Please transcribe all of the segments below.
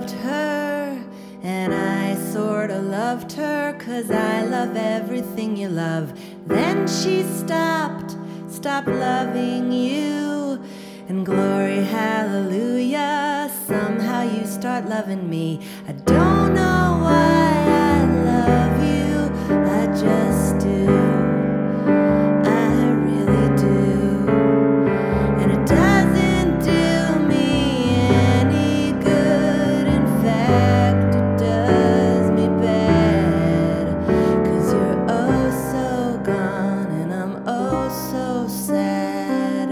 loved her, and I sorta loved her, 'cause I love everything you love. Then she stopped loving you, and glory hallelujah, somehow you start loving me. I don't know why I love you, I just do. I really do. And it doesn't do me any good. In fact, it does me bad. 'Cause you're oh so gone, and I'm oh so sad.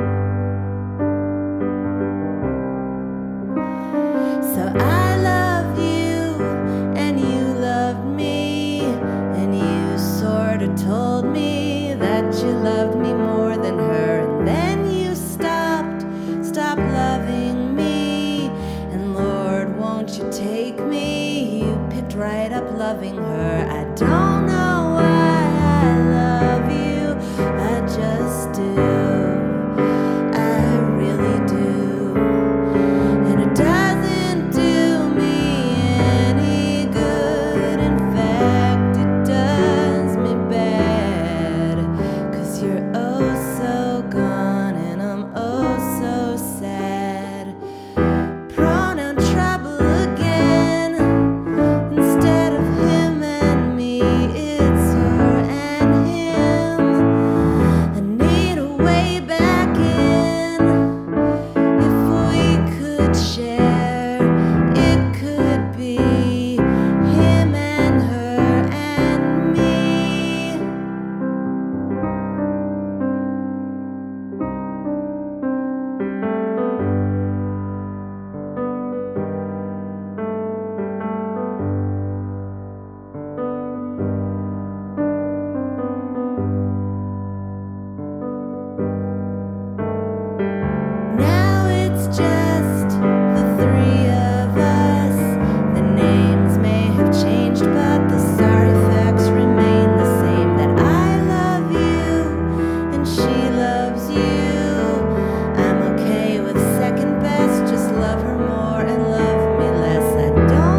So I love you, and you loved me, and you sorta told me that you loved me more than her. And then you stopped loving me, and Lord, won't you take me? You picked right up loving her. I don't know why I love you, I just do. I really do. And it doesn't do me any good. In fact, it does me bad. 'Cause you're oh so gone, and I'm oh so sad. Pronoun trouble again. Instead of him and me, it's her and him. I need a way back in. If we could share, it could be him and her and me. Now it's just the three of us. The names may have changed, but the sorry facts remain the same. That I love you, and she loves you. I'm okay with second best, just love her more and love me less. I don't